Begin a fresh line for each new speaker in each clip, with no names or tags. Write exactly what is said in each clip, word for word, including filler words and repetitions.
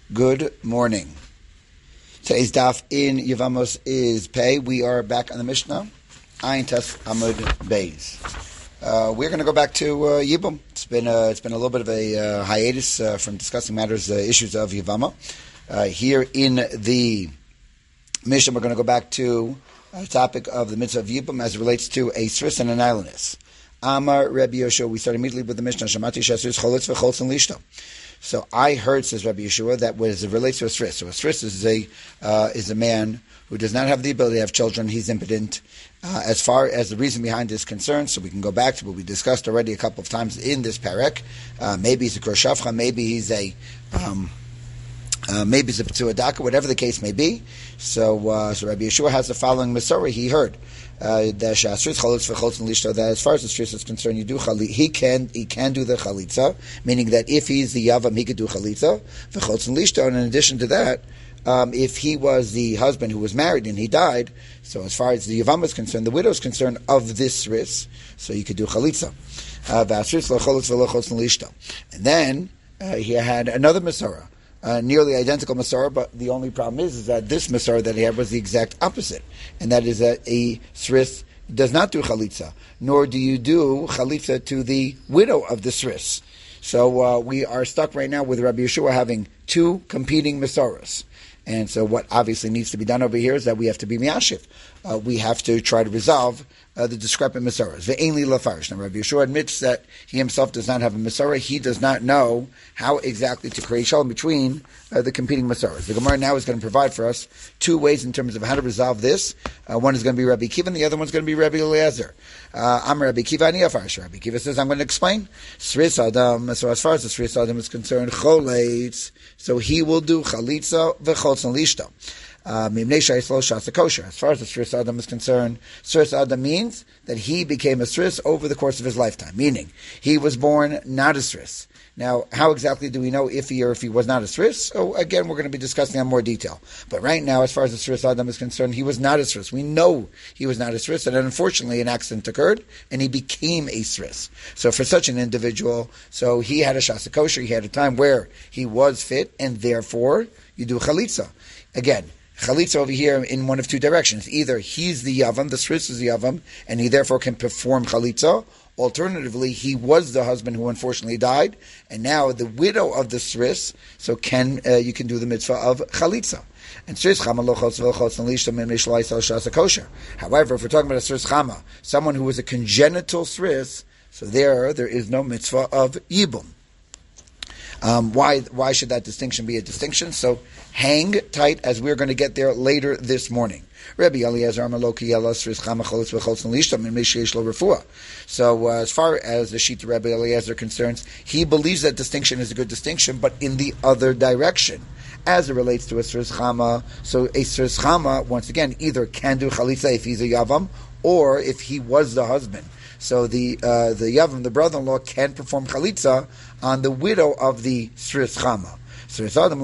Good morning. Today's daf in Yevamos is Pei. We are back on the Mishnah. Ayin Tes Amud Beis. Uh, we're going to go back to uh, Yibum. It's been uh, it's been a little bit of a uh, hiatus uh, from discussing matters, uh, issues of Yevama. Uh, here in the Mishnah, we're going to go back to a topic of the mitzvah of Yibum as it relates to a sris and an islandess. Amar Rabbi Yoshua. We start immediately with the Mishnah. Shamati shesris cholitz v'choltz and lishto. So I heard, says Rabbi Yeshua, that as it relates to a sris. So a sris is a uh, is a man who does not have the ability to have children. He's impotent. Uh, as far as the reason behind is concerned, so we can go back to what we discussed already a couple of times in this parak. Uh, maybe he's a kroshavcha, maybe he's a um, uh, maybe he's a p'tuadaka, whatever the case may be. So, uh, so Rabbi Yeshua has the following Masorah. He heard uh, that as far as the sris is concerned, you do chali- he can he can do the chalitza, meaning that if he's the yavam, he could do chalitza v'chotz and lishto. And in addition to that, um, if he was the husband who was married and he died, so as far as the yavam is concerned, the widow is concerned of this sris, so you could do chalitza. Uh, and then uh, he had another Masorah. Uh, nearly identical Masorah, but the only problem is, is that this Masorah that he had was the exact opposite, and that is that a sris does not do chalitza, nor do you do chalitza to the widow of the sris. So uh, we are stuck right now with Rabbi Yeshua having two competing Masorahs. And so what obviously needs to be done over here is that we have to be miyashiv. Uh, we have to try to resolve uh, the discrepant Masorahs. Ve'enli lafarish. Now Rabbi Yeshua admits that he himself does not have a Masorah. He does not know how exactly to create shalom between uh, the competing Masorahs. The Gemara now is going to provide for us two ways in terms of how to resolve this. Uh, one is going to be Rabbi Kiva, and the other one is going to be Rabbi Eliezer. Uh, I'm Rabbi Kiva, and Yafarish. Rabbi Kiva says, I'm going to explain. Sris Adam, so as far as the Sris Adam is concerned, choletz, so he will do chalitza v'chotz and lishto. Um, as far as the Sris Adam is concerned, Sris Adam means that he became a Sris over the course of his lifetime, meaning he was born not a Sris. Now, how exactly do we know if he or if he was not a Sris? So again, we're going to be discussing that in more detail. But right now, as far as the Sris Adam is concerned, he was not a Sris. We know he was not a Sris, and unfortunately an accident occurred, and he became a Sris. So for such an individual, so he had a Shasa Kosher, he had a time where he was fit, and therefore you do Chalitza. Again, Chalitza over here in one of two directions. Either he's the Yavam, the Sris is the Yavam, and he therefore can perform Chalitza. Alternatively, he was the husband who unfortunately died, and now the widow of the Sris, so can uh, you can do the mitzvah of Chalitza. And Sris Chama lo chotz v'chotz and lishto min mishlai sal shasa kosher. However, if we're talking about a Sris Chama, someone who was a congenital Sris, so there, there is no mitzvah of Yibum. Um, why why should that distinction be a distinction? So hang tight as we're going to get there later this morning. Rabbi Eliezer Amaloki Yelos Sris Chama Cholitz v'Choltz and Lishto min Misheyesh Lo Refuah. So uh, as far as the Shita Rabbi Eliezer concerns, he believes that distinction is a good distinction, but in the other direction. As it relates to a Sris Chama, so a Sris Chama, once again, either can do Chalitza if he's a Yavam, or if he was the husband. So the uh, the Yavam, the brother-in-law, can perform Chalitza on the widow of the Sris Chama. But as far as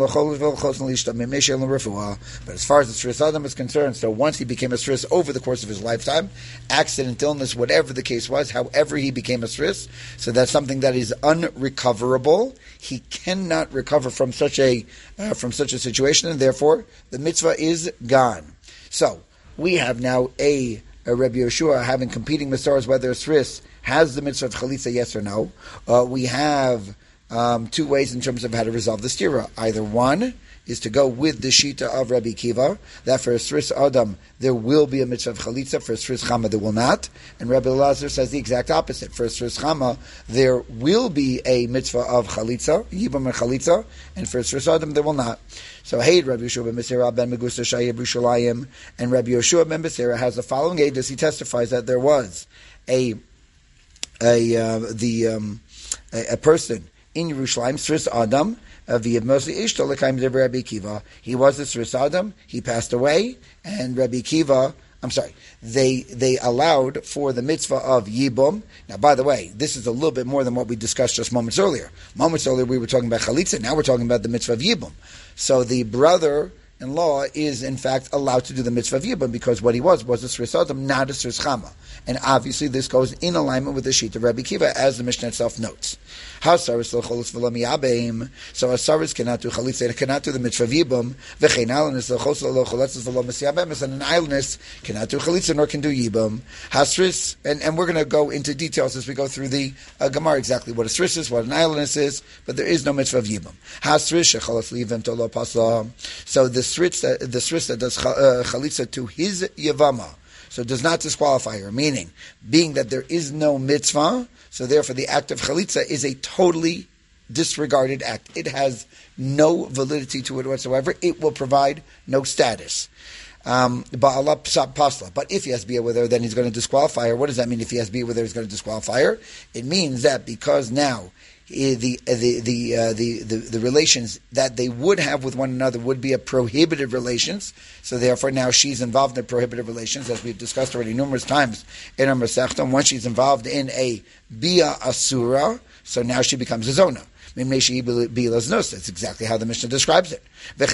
the Sris Adam is concerned, so once he became a Sris over the course of his lifetime, accident, illness, whatever the case was, however he became a Sris, so that's something that is unrecoverable. He cannot recover from such a uh, from such a situation, and therefore the mitzvah is gone. So we have now a, a Rabbi Yeshua having competing Masorahs, whether a Sris has the mitzvah of Chalitza, yes or no. Uh, we have Um, two ways in terms of how to resolve the stira. Either one is to go with the shita of Rabbi Kiva, that for a Sris Adam there will be a mitzvah of Chalitza, for a Sris Chama there will not. And Rabbi Elazar says the exact opposite. For a Sris Chama there will be a mitzvah of Chalitza, Yibam and Chalitza, and for a Sris Adam there will not. So, hey, Rabbi Yeshua ben Beseira ben Megusta Shayib Yerushalayim, and Rabbi Yeshua ben Beseira has the following aid as he testifies that there was a a uh, the um, a, a person in Yerushalayim, Sris Adam, Rabbi Kiva. He was a Sris Adam, he passed away, and Rabbi Kiva, I'm sorry, they they allowed for the mitzvah of Yibum. Now, by the way, this is a little bit more than what we discussed just moments earlier. Moments earlier we were talking about Chalitza, now we're talking about the mitzvah of Yibum. So the brother brother-in-law is in fact allowed to do the mitzvah of Yibam because what he was was a Sris Adam, not a Sris Chama. And obviously this goes in alignment with the sheet of Rabbi Kiva, as the Mishnah itself notes. So a Saris cannot do Chalitza, cannot do the mitzvah of Yibam, and an islandess cannot do Chalitza nor can do Yibam. Hasris, and, and we're going to go into details as we go through the uh, Gemara exactly what a Sris is, what an islandess is, but there is no mitzvah of Yibam. Hasris, so the Sris that, the Sris that does uh, Chalitza to his Yavama, so it does not disqualify her, meaning, being that there is no mitzvah, so therefore the act of chalitza is a totally disregarded act. It has no validity to it whatsoever. It will provide no status. Um, but if he has bia with her, then he's going to disqualify her. What does that mean if he has bia with her, he's going to disqualify her? It means that because now the the the, uh, the the the relations that they would have with one another would be a prohibited relations. So therefore, now she's involved in prohibited relations, as we've discussed already numerous times in our Masechta. And once she's involved in a bia asura, so now she becomes a zona. That's exactly how the Mishnah describes it.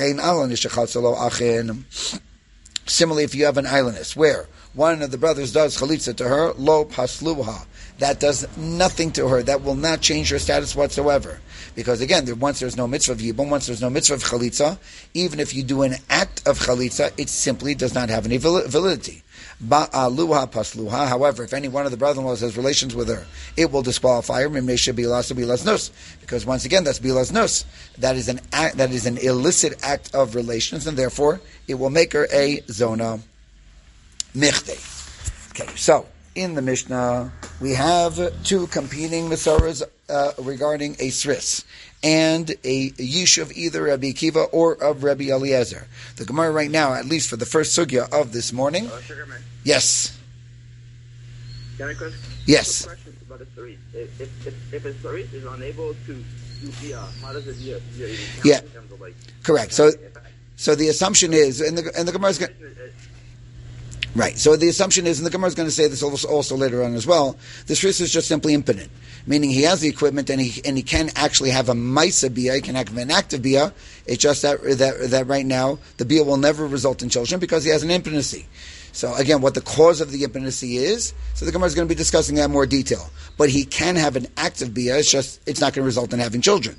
Similarly, if you have an islandess where one of the brothers does chalitza to her, lo pasluha, that does nothing to her. That will not change her status whatsoever. Because again, there, once there's no mitzvah of yibum, once there's no mitzvah of chalitza, even if you do an act of chalitza, it simply does not have any validity. Ba'aluha pasluha. However, if any one of the brother-in-laws has relations with her, it will disqualify her. Because once again, that's bilas nos. That is an act, that is an illicit act of relations, and therefore it will make her a zona michte. Okay, so in the Mishnah we have two competing masoras uh, regarding a sris and a yishuv, either Rabbi Akiva or of Rabbi Eliezer. The Gemara right now, at least for the first sugya of this morning.
Uh,
yes.
Can I question?
Yes.
Question about a saris. If if if, if a saris is unable to do bia, how does it bia?
Yeah. In terms of like, correct. So, so the assumption is, and the and the Gemara is going. Right. So the assumption is, and the Gemara is going to say this also, also later on as well, the shris is just simply impotent, meaning he has the equipment and he and he can actually have a maisa bia, he can have an active bia. It's just that that that right now the bia will never result in children because he has an impotency. So again, what the cause of the impotency is, so the Gemara is going to be discussing that in more detail. But he can have an active bia. It's just it's not going to result in having children.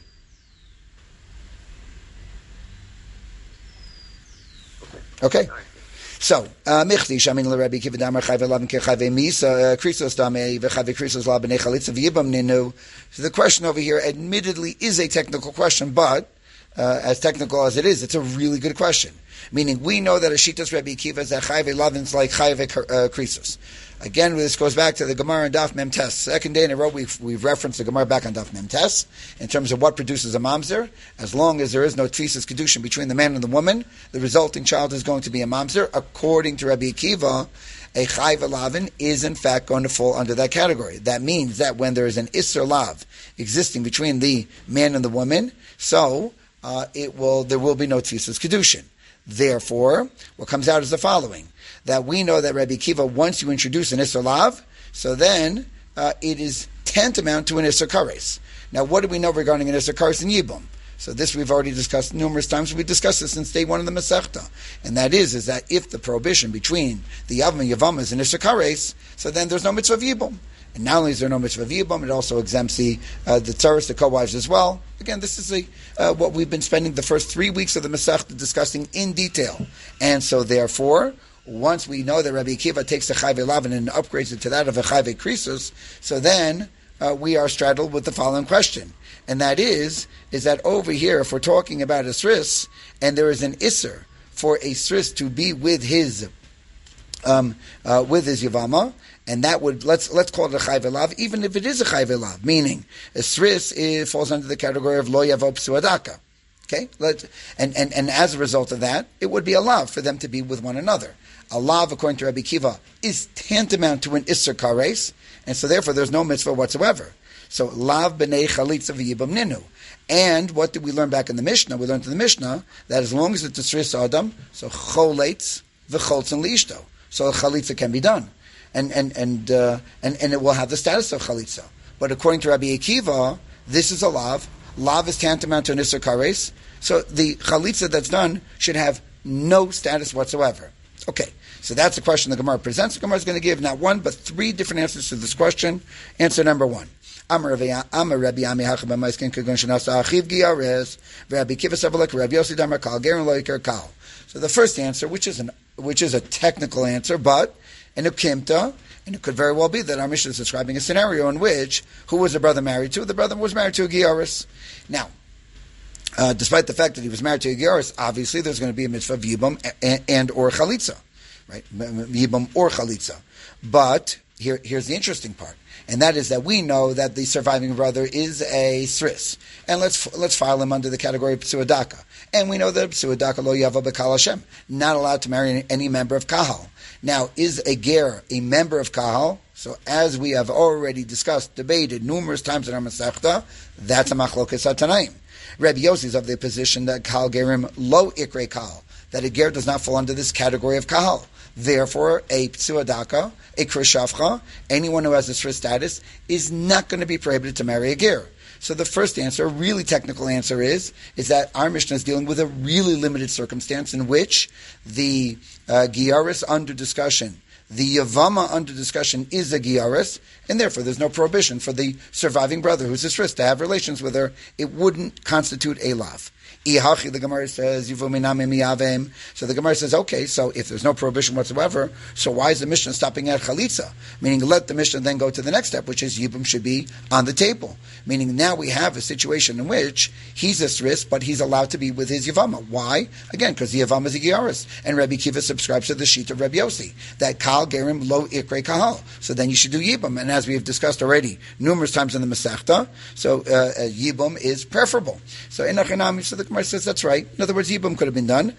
Okay. So, Michti, Shamin Rabbi Akiva Damar Chayve Lavin Kechayve Misa Krisos Dame Vechayve Krisos La Bnei Chalitza V'Yibam Ninu. So the question over here, admittedly, is a technical question, but uh, as technical as it is, it's a really good question. Meaning, we know that a Shitas Rabbi Akiva is that Chayve Lavin is like Chayve Krisos. Again, this goes back to the Gemara and Daf Mem Tes. Second day in a row, we've, we've referenced the Gemara back on Daf Mem Tes in terms of what produces a mamzer. As long as there is no tfisas kedushin between the man and the woman, the resulting child is going to be a mamzer. According to Rabbi Akiva, a chayv lavin is in fact going to fall under that category. That means that when there is an isser lav existing between the man and the woman, so uh, it will there will be no tfisas kedushin. Therefore, what comes out is the following: that we know that Rabbi Akiva, once you introduce an Isser Lav, so then uh, it is tantamount to an Isser Kares. Now, what do we know regarding an Isser Kares and Yibum? So this we've already discussed numerous times. We discussed this since day one of the Masechta. And that is, is that if the prohibition between the Yavam and Yavam is an Isser Kares, so then there's no mitzvah of Yibum. And not only is there no mitzvah of Yibum, it also exempts the uh, the tzaras, the co-wives as well. Again, this is a, uh, what we've been spending the first three weeks of the Masechta discussing in detail. And so therefore, once we know that Rabbi Akiva takes the Chayve Lavin and upgrades it to that of a Chayve Krisus, so then uh, we are straddled with the following question. And that is, is that over here, if we're talking about a Sris, and there is an Isser for a Sris to be with his um, uh, with his Yavama, and that would, let's let's call it a Chayve Lav, even if it is a Chayve Lav, meaning a Sris it falls under the category of Lo Yavo Psuadaka. Okay? Let, and, and, and as a result of that, it would be a Lav for them to be with one another. A Lav, according to Rabbi Akiva, is tantamount to an Isser Kares, and so therefore there's no mitzvah whatsoever. So, Lav B'nei Chalitza V'Yibam Ninu. And what did we learn back in the Mishnah? We learned in the Mishnah that as long as it's a Sris Adam, so Choletz V'Cholz and Liishto. So Chalitza can be done. And and and, uh, and and it will have the status of Chalitza. But according to Rabbi Akiva, this is a Lav. Lav is tantamount to an Isser Kares. So the Chalitza that's done should have no status whatsoever. Okay, so that's the question the Gemara presents. The Gemara is going to give not one, but three different answers to this question. Answer number one. Amar Rabbi Ami Hachab Maiskin Kagun Shanasa Achiv Giyares Rabbi Kiva Savalek Rabbi Yossi Damar Kal Gerin Loiker Kal. So the first answer, which is an which is a technical answer, but an ukimta, and it could very well be that our Mishnah is describing a scenario in which who was the brother married to? The brother was married to a Giyaris. Now, uh, despite the fact that he was married to a Giyaris, obviously there's going to be a mitzvah of Yibam and, and or Chalitza, right? Yibam or Chalitza. But here, here's the interesting part. And that is that we know that the surviving brother is a sris. And let's let's file him under the category of psuadaka. And we know that psuadaka lo yava b'kal Hashem, not allowed to marry any member of kahal. Now, is a ger a member of kahal? So as we have already discussed, debated numerous times in our Masechta, that's a machlokas hatanaim. Rabbi Yossi is of the position that kal gerim lo ikre kahal, that a ger does not fall under this category of kahal. Therefore, a psuadaka, a krishavcha, anyone who has a sris status, is not going to be prohibited to marry a ger. So the first answer, a really technical answer is, is that our Mishnah is dealing with a really limited circumstance in which the uh, giyaris under discussion, the yavama under discussion is a giyaris, and therefore there's no prohibition for the surviving brother who's a sris to have relations with her. It wouldn't constitute a lav. The Gemara says, so the Gemara says, okay, so if there's no prohibition whatsoever, so why is the Mishnah stopping at Chalitza? Meaning, let the Mishnah then go to the next step, which is Yibum should be on the table. Meaning, now we have a situation in which he's a sris, but he's allowed to be with his Yavama. Why? Again, because the Yavama is a Giyaris. And Rabbi Kiva subscribes to the sheet of Rabbi Yossi, that Kal Gerim Lo Ikre Kahal. So then you should do Yibum. And as we have discussed already numerous times in the Masechta, so uh, uh, Yibum is preferable. So in Achanami, so the Gemara says that's right. In other words, Yibum could have been done.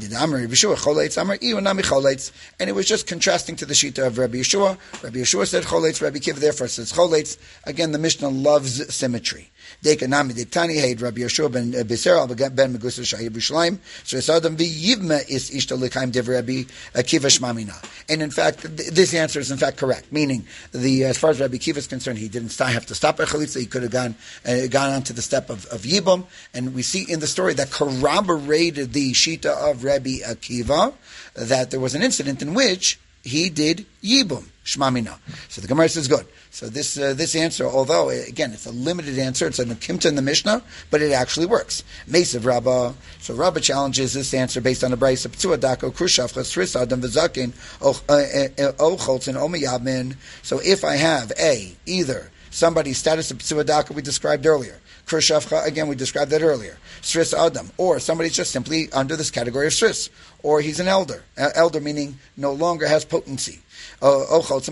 And it was just contrasting to the Shita of Rabbi Yeshua. Rabbi Yeshua said Choletz, Rabbi Kiva therefore says Choletz. Again, the Mishnah loves symmetry. Dekanami Dektani Haid Rabbi Yeshua ben Beser ben Megusa Shahib Yerushalayim. So it's Adam v'Yivma is Ishta Lekaim Dev Rabbi Kiva Shmamina. And in fact, this answer is in fact correct. Meaning, the as far as Rabbi Kiva is concerned, he didn't have to stop at Chalitza. He could have gone uh, gone on to the step of, of Yibum. And we see in the story that corroborated the Shita of Rabbi Akiva that there was an incident in which he did Yibum, Shmamina. So the Gemara says good. So this uh, this answer, although, again, it's a limited answer, it's an akimta in the Mishnah, but it actually works. Mesav Rabbah, so Rabbah challenges this answer based on the Brayso, Ptsuadako, Krushavcha, Sris Adam, V'zakin, Ocholz, and Omiyabmin. So if I have A, either somebody's status of Ptsuadaka we described earlier, Krushavcha, again, we described that earlier, Sris Adam, or somebody's just simply under this category of Sris, or he's an elder, uh, elder meaning no longer has potency. So let's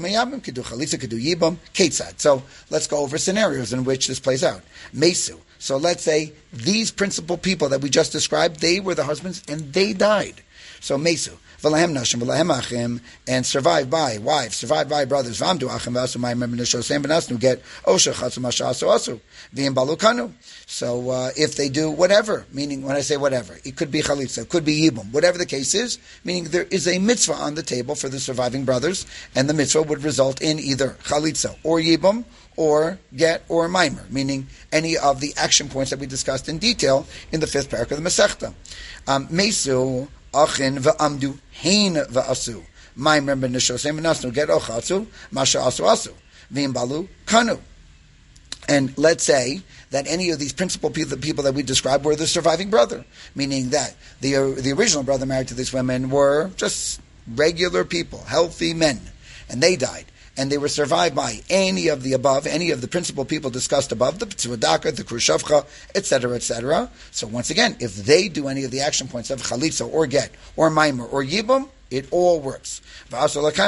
go over scenarios in which this plays out. Mesu. So let's say these principal people that we just described, they were the husbands and they died. So Mesu. V'lahem nashim, v'lahem achim, and survived by wives, survived by brothers. V'amdu achim v'asu ma'im remnasho sem v'nasnu get osha chatzu masha asu asu v'im balukanu. So uh, if they do whatever, meaning when I say whatever, it could be chalitza, it could be yibum, whatever the case is, meaning there is a mitzvah on the table for the surviving brothers, and the mitzvah would result in either chalitza or yibum, or get or mimer, meaning any of the action points that we discussed in detail in the fifth parak of the Masechta. Um, Mesu achin v'amdu hein v'asu mimer b'nishosem v'nasnu get ochatzu masha asu asu v'im balu kanu. And let's say that any of these principal people, the people that we described, were the surviving brother, meaning that the uh, the original brother married to these women were just regular people, healthy men, and they died. And they were survived by any of the above, any of the principal people discussed above, the Ptsuadaka, the Krushavcha, et cetera, et cetera. So once again, if they do any of the action points of Chalitza, or Get, or Maimer, or Yibum, it all works. Uh,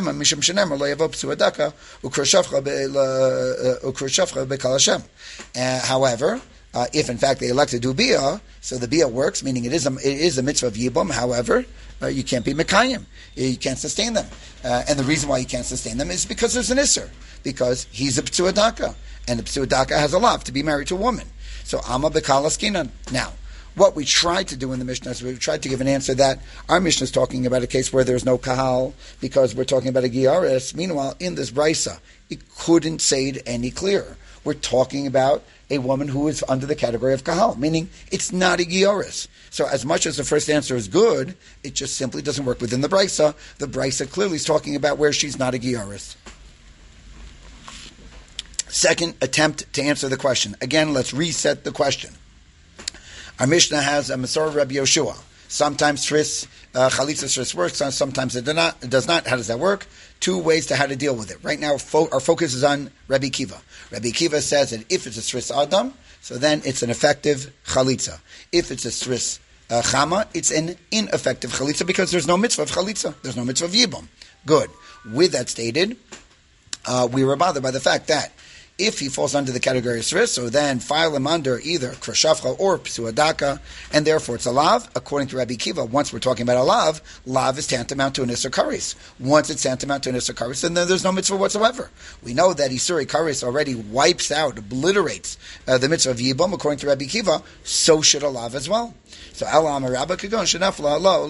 however, Uh, if in fact they elect to do bia, so the bia works, meaning it is a, it is a mitzvah of yibum. However, uh, you can't be mekayim, you can't sustain them, uh, and the reason why you can't sustain them is because there's an isser, because he's a ptsuadaka, and the ptsuadaka has a lav to be married to a woman. So ama bekalaskinan. Now, what we tried to do in the Mishnah is we tried to give an answer that our Mishnah is talking about a case where there's no kahal because we're talking about a giyaris. Meanwhile, in this brisa, it couldn't say it any clearer. we're talking about a woman who is under the category of kahal, meaning it's not a gioris. So as much as the first answer is good, it just simply doesn't work within the brisa. The brisa clearly is talking about where she's not a gioris. Second attempt to answer the question. Again, let's reset the question. Our Mishnah has a Masorah Rabbi Yoshua. Sometimes tris, uh, chalitza tris works, sometimes it, do not, it does not. How does that work? Two ways to how to deal with it. Right now, fo- our focus is on Rabbi Kiva. Rabbi Kiva says that if it's a tris adam, so then it's an effective chalitza. If it's a tris uh, chama, it's an ineffective chalitza because there's no mitzvah of chalitza. There's no mitzvah of yibum. Good. With that stated, uh, we were bothered by the fact that if he falls under the category of Sris, so then file him under either Krashavcha or Psuadaka, and therefore it's a lav. According to Rabbi Kiva, once we're talking about a lav, lav is tantamount to an Isser Karis. Once it's tantamount to an Isser Karis, then there's no mitzvah whatsoever. We know that Isser Karis already wipes out, obliterates uh, the mitzvah of Yibum. According to Rabbi Kiva, so should a lav as well. So Allah Amarabba Kagon Shanafla Allah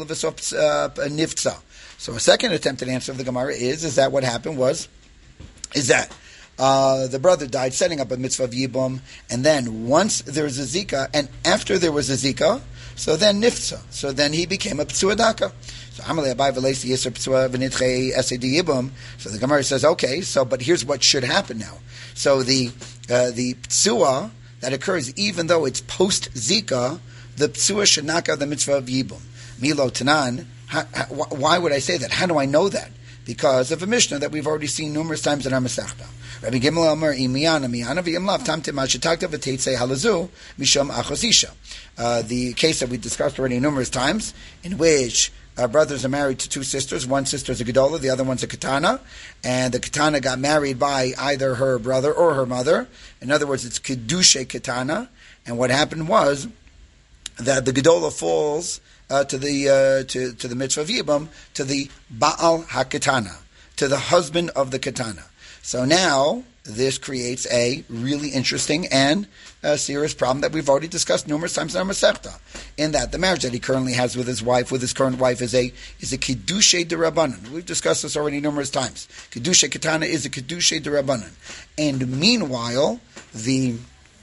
Nifza. So a second attempt at answer of the Gemara is, is that what happened was, is that Uh, the brother died setting up a mitzvah of Yibum, and then once there was a Zika, and after there was a Zika, so then Nifza, so then he became a Psuadaka. So Amalei Abai Velesi Yisr Psua V'nitchei Esedi Yibum. So the Gemara says, okay, so but here's what should happen now. So the uh, the Psua that occurs, even though it's post Zika, the Psua should knock out the mitzvah of Yibum. Milo Tanan. How, how, why would I say that? How do I know that? Because of a Mishnah that we've already seen numerous times in our Masechta. Rabbi Gimel Omer Imiyana Miyana V'Yimlav Tamtim Mashitakta V'Teitzei Halazu Misham Achosisha. The case that we discussed already numerous times, in which uh, brothers are married to two sisters. One sister is a Gedola, the other one's a Katana, and the Katana got married by either her brother or her mother. In other words, it's Kedushe Katana. And what happened was that the Gedola falls Uh, to the uh, to, to the mitzvah of Yibum, to the Baal HaKatana, to the husband of the Katana. So now this creates a really interesting and uh, serious problem that we've already discussed numerous times in our Masechta. In that the marriage that he currently has with his wife, with his current wife, is a is a Kedushe D'Rabbanan. We've discussed this already numerous times. Kedushe Katana is a Kedushe D'Rabbanan, and meanwhile the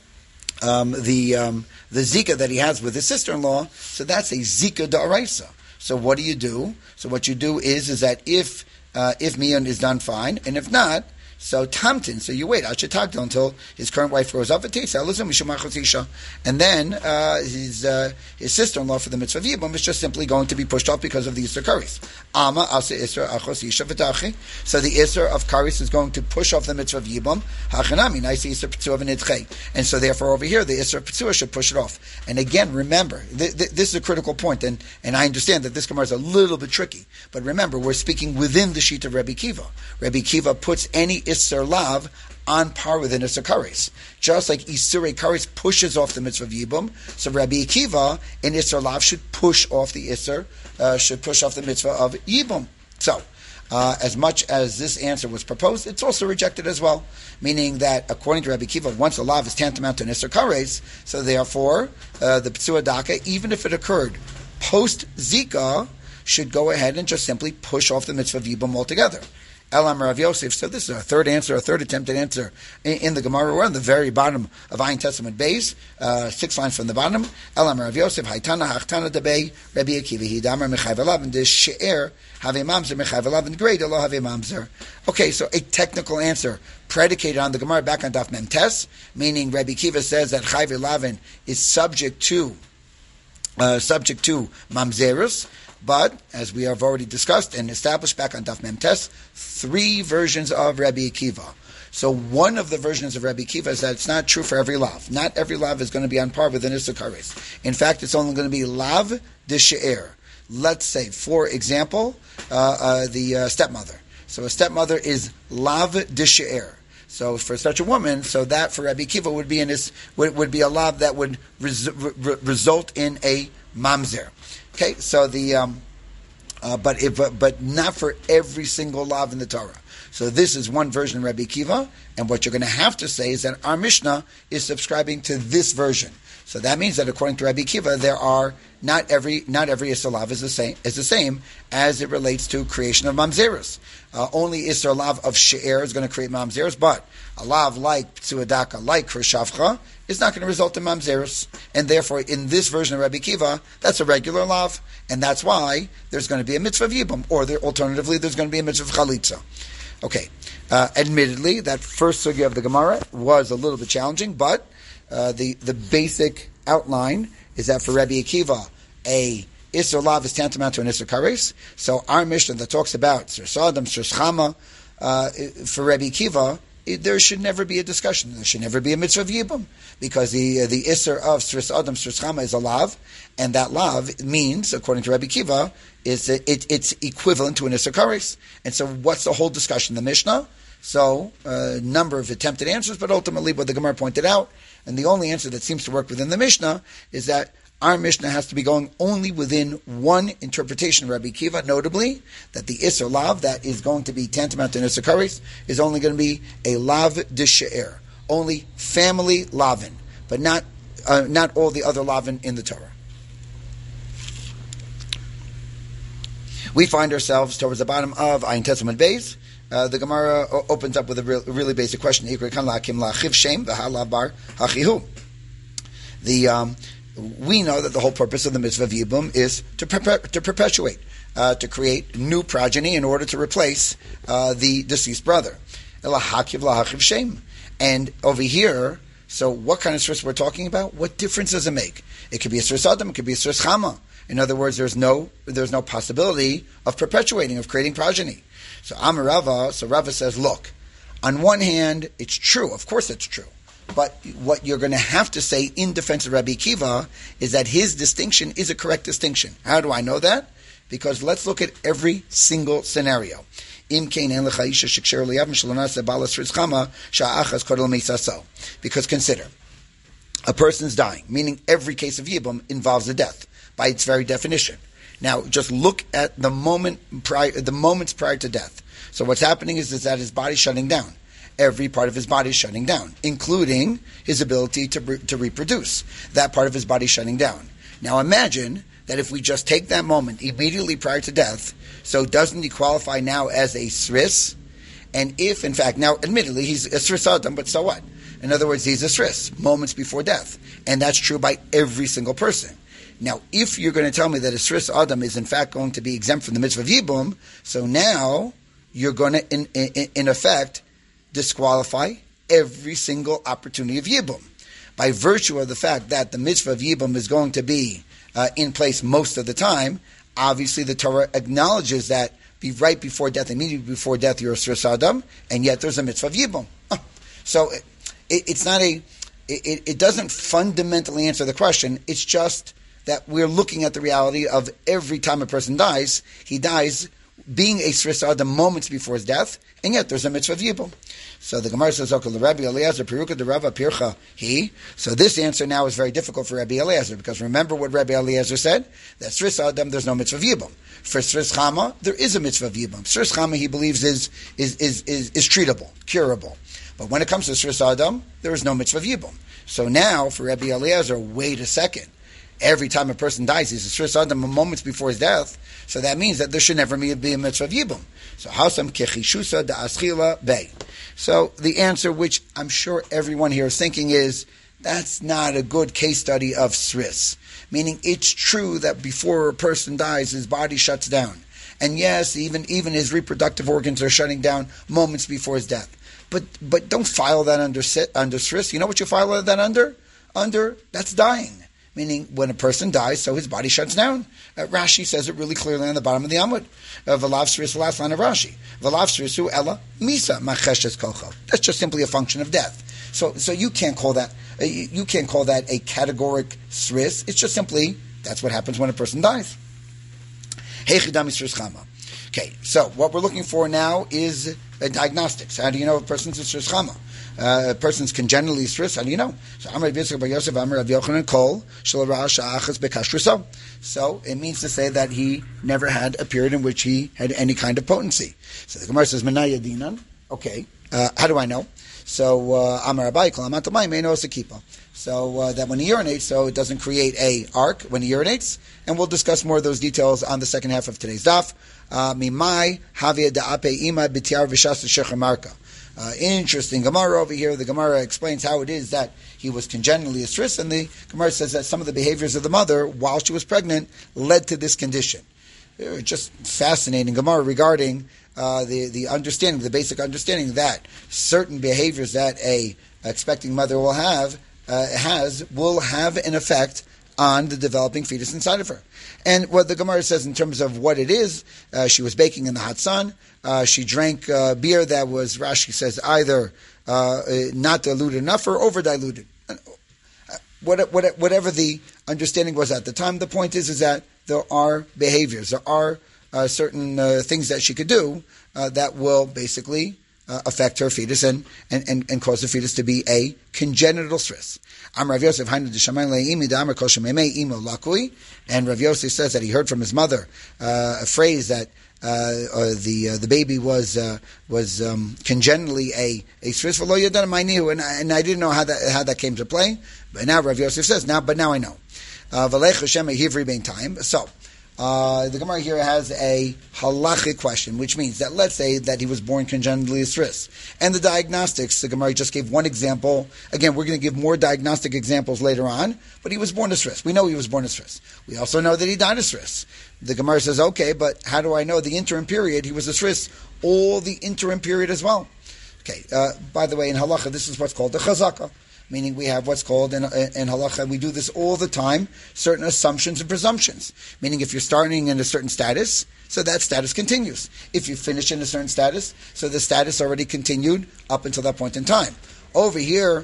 Um, the um, the Zika that he has with his sister-in-law, so that's a Zika da'araisa. So what do you do? So what you do is is that if uh, if Miyan is done, fine, and if not, so Tamtin, so you wait, Ashetagdil, until his current wife grows up, and then uh, his uh, his sister-in-law for the mitzvah of Yibum is just simply going to be pushed off because of the Isser Karis. Ama asa Isser achos isha v'tachi. So the Isser of Karis is going to push off the mitzvah of Yibum. Hachanami naisi Isser P'tzua v'nidchei. And so therefore over here, the Isser P'tzua should push it off. And again, remember, th- th- this is a critical point, and, and I understand that this Gemara is a little bit tricky, but remember, we're speaking within the sheet of Rabbi Kiva. Rabbi Kiva puts any Isser Lav on par with an Isser Karis. Just like Isser Karis pushes off the mitzvah of Yibum, so Rabbi Akiva in Isser Lav should push off the Isser, uh, should push off the mitzvah of Yibum. So, uh, as much as this answer was proposed, it's also rejected as well. Meaning that, according to Rabbi Akiva, once a Lav is tantamount to an Isser Karis, so therefore, uh, the P'tzua Daka, even if it occurred post-Zika, should go ahead and just simply push off the mitzvah of Yibum altogether. Elam Rav Yosef. So this is our third answer, our third attempted answer in, in the Gemara. We're on the very bottom of Ayin Testament base, uh, six lines from the bottom. Elam Rav Yosef, Haitana Hachtana Debei, Rabbi Akiva, Hidamar Mechayv Alav, and this She'er, Have Mamzer, Mechayv Alav, and Grade, Allah Have Mamzer. Okay, so a technical answer predicated on the Gemara back on Daf Mem Tes, meaning Rabbi Akiva says that Chayv Elavin is subject to, uh, subject to Mamzerus. But, as we have already discussed and established back on Daf Mem Tes, three versions of Rabbi Akiva. So one of the versions of Rabbi Akiva is that it's not true for every lav. Not every lav is going to be on par with an Isser Kares. In fact, it's only going to be lav de she'er. Let's say, for example, uh, uh, the uh, stepmother. So a stepmother is lav de she'er. So for such a woman, so that for Rabbi Akiva would be in this would, would be a lav that would res, re, result in a mamzer. Okay, so the, um, uh, but if, but, but not for every single lav in the Torah. So this is one version of Rabbi Akiva, and what you're going to have to say is that our Mishnah is subscribing to this version. So that means that according to Rabbi Akiva, there are not every not every Isser Lav is the same is the same as it relates to creation of mamzerus. Uh, only Isser Lav of she'er is going to create mamzerus, but a lav like psuadaka, like krishavcha, is not going to result in mamzerus. And therefore, in this version of Rabbi Akiva, that's a regular lav, and that's why there's going to be a mitzvah of yibum, or there, alternatively, there's going to be a mitzvah of chalitza. Okay, uh, admittedly, that first sugya of the Gemara was a little bit challenging, but uh, the the basic outline is that for Rabbi Akiva, a Isser Lav is tantamount to an Isser Kares. So our Mishnah that talks about Sir Sodom, Sir Chama, uh, for Rabbi Akiva, it, there should never be a discussion. There should never be a mitzvah of Yibum, because the uh, the Isser of Sir Sodom, Sir Chama is a Lav, and that Lav means, according to Rabbi Akiva, is it, it, it's equivalent to an Isser Kares. And so what's the whole discussion? The Mishnah? So a uh, number of attempted answers, but ultimately what the Gemara pointed out, and the only answer that seems to work within the Mishnah, is that our Mishnah has to be going only within one interpretation of Rabbi Akiva, notably that the Isser Lav that is going to be tantamount to an Isser Kares is only going to be a Lav de She'er, only family Lavin, but not uh, not all the other Lavin in the Torah. We find ourselves towards the bottom of Ayin Tesam and Beis. Uh, the Gemara o- opens up with a, real, a really basic question. The um, we know that the whole purpose of the mitzvah of Yibum is to perpe- to perpetuate, uh, to create new progeny in order to replace uh, the deceased brother. And over here, so what kind of sris we're talking about? What difference does it make? It could be a sris Adam, it could be a sris Chama. In other words, there's no there's no possibility of perpetuating, of creating progeny. So Amar Rava, so Rava says, look, on one hand, it's true. Of course it's true. But what you're going to have to say in defense of Rabbi Akiva is that his distinction is a correct distinction. How do I know that? Because let's look at every single scenario. Because consider, a person's dying, meaning every case of Yibum involves a death by its very definition. Now, just look at the moment prior, the moments prior to death. So what's happening is, is that his body's shutting down. Every part of his body is shutting down, including his ability to to reproduce. That part of his body is shutting down. Now imagine that if we just take that moment immediately prior to death, so doesn't he qualify now as a sris? And if, in fact, now admittedly he's a sris adam, but so what? In other words, he's a sris, moments before death. And that's true by every single person. Now, if you're going to tell me that a sris adam is in fact going to be exempt from the mitzvah of Yibum, so now you're going to, in, in, in effect, disqualify every single opportunity of Yibum. By virtue of the fact that the mitzvah of Yibum is going to be uh, in place most of the time, obviously the Torah acknowledges that be right before death, immediately before death, you're a sris adam, and yet there's a mitzvah of Yibum. So it, it's not a, it, it doesn't fundamentally answer the question, it's just that we're looking at the reality of every time a person dies, he dies being a sris adam moments before his death, and yet there's a mitzvah of Yibum. So the Gemara says, "Okay, the Rabbi Eliezer Peruka the Rava Pircha he." So this answer now is very difficult for Rabbi Eliezer, because remember what Rabbi Eliezer said, that sris adam there's no mitzvah of Yibum. For sris chama there is a mitzvah of Yibum. Sris chama he believes is is is is, is treatable, curable. But when it comes to sris adam, there is no mitzvah of Yibum. So now for Rabbi Eliezer, wait a second. Every time a person dies, he's a sris adam moments before his death. So that means that there should never be a mitzvah of Yibum. So hasam kechishusa da aschila bay. So the answer, which I'm sure everyone here is thinking, is that's not a good case study of sris. Meaning it's true that before a person dies, his body shuts down. And yes, even, even his reproductive organs are shutting down moments before his death. But but don't file that under under sris. You know what you file that under? Under, that's dying. Meaning, when a person dies, so his body shuts down. Uh, Rashi says it really clearly on the bottom of the Amud. V'lav sris, the last line of Rashi. V'lav srisu ella misa macheshes kolcho. That's just simply a function of death. So, so you can't call that uh, you, you can't call that a categoric sris. It's just simply that's what happens when a person dies. Heichidami sris chama. Okay, so what we're looking for now is uh, diagnostics. How do you know if a person's a sris chama? Uh, person's congenitally sris, how do you know? So Amar Yitzchak bar Yosef, Amar Rav Yochanan Kol Shel Rasha Achas Bekashruso. So it means to say that he never had a period in which he had any kind of potency. So the Gemara says Menaya Dinan. Okay, uh, how do I know? So Amar Abai Kol Amat Mai Meino Sekipa. so uh, that when he urinates, so it doesn't create a arc when he urinates. And we'll discuss more of those details on the second half of today's daf. Mimai havia da'ape ima b'tiar v'shas shechamarka. Uh, interesting Gemara over here. The Gemara explains how it is that he was congenitally estrus, and the Gemara says that some of the behaviors of the mother while she was pregnant led to this condition. Uh, just fascinating Gemara regarding uh, the the understanding, the basic understanding that certain behaviors that a expecting mother will have uh, has will have an effect on the developing fetus inside of her. And what the Gemara says in terms of what it is, uh, she was baking in the hot sun. Uh, she drank uh, beer that was, Rashi says, either uh, not diluted enough or over diluted. Uh, what, what, whatever the understanding was at the time, the point is is that there are behaviors, there are uh, certain uh, things that she could do uh, that will basically uh, affect her fetus and, and, and, and cause the fetus to be a congenital stress. And Rav Yosef says that he heard from his mother uh, a phrase that Uh, uh, the uh, the baby was uh, was um, congenitally a a stris v'lo yadana ma'inihu, and and I didn't know how that how that came to play. But now Rav Yosef says now, but now I know. V'lech Hashem hivri bein time. So uh, the Gemara here has a halachic question, which means that let's say that he was born congenitally a stris, and the diagnostics. The Gemara just gave one example. Again, we're going to give more diagnostic examples later on. But he was born a stris. We know he was born a stris. We also know that he died a stris. The Gemara says, okay, but how do I know the interim period? He was a stris all the interim period as well. Okay, uh, by the way, in halacha, this is what's called the chazaka, meaning we have what's called, in, in halacha, we do this all the time, certain assumptions and presumptions. Meaning if you're starting in a certain status, so that status continues. If you finish in a certain status, so the status already continued up until that point in time. Over here,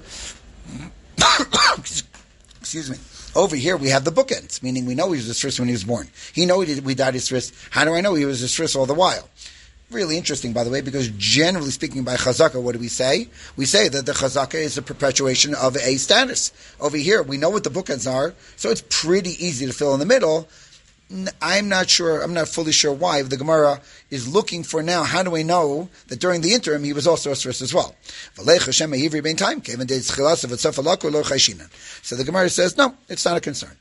excuse me, over here we have the bookends, meaning we know he was a stris when he was born. He know he, did, we died a stris. How do I know he was a stris all the while? Really interesting, by the way, because generally speaking by chazaka, what do we say? We say that the chazaka is a perpetuation of a status. Over here, we know what the bookends are, so it's pretty easy to fill in the middle. I'm not sure, I'm not fully sure why the Gemara is looking for now, how do we know that during the interim he was also a stris as well? So the Gemara says, no, it's not a concern.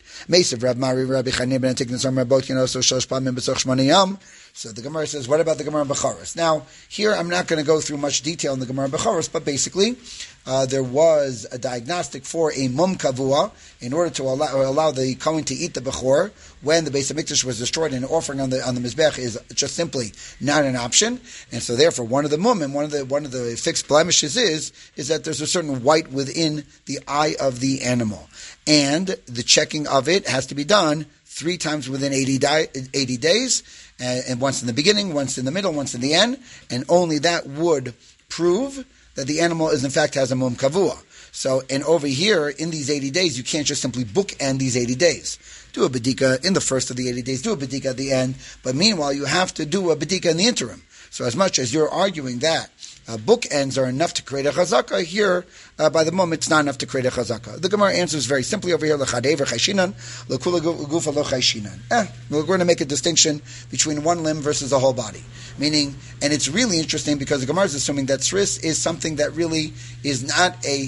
So the Gemara says, what about the Gemara in Becharos? Now, here I'm not going to go through much detail in the Gemara in Becharos, but basically, uh, there was a diagnostic for a mum kavua in order to allow, allow the Kohen to eat the Bechor when the Beis HaMikdash was destroyed, and offering on the on the Mizbech is just simply not an option. And so therefore, one of the mum and one of the one of the fixed blemishes is is that there's a certain white within the eye of the animal, and the checking of it has to be done three times within eighty, di- eighty days, and, and once in the beginning, once in the middle, once in the end, and only that would prove that the animal is in fact has a mum kavua. So, and over here, in these eighty days, you can't just simply bookend these eighty days. Do a bedika in the first of the eighty days, do a bedika at the end, but meanwhile, you have to do a bedika in the interim. So as much as you're arguing that uh, bookends are enough to create a chazaka, here, uh, by the moment, it's not enough to create a chazaka. The Gemara answers very simply over here, l'chadei v'chayshinan, l'kula gufa l'chayshinan. Eh, we're going to make a distinction between one limb versus a whole body. Meaning, and it's really interesting because the Gemara is assuming that sris is something that really is not a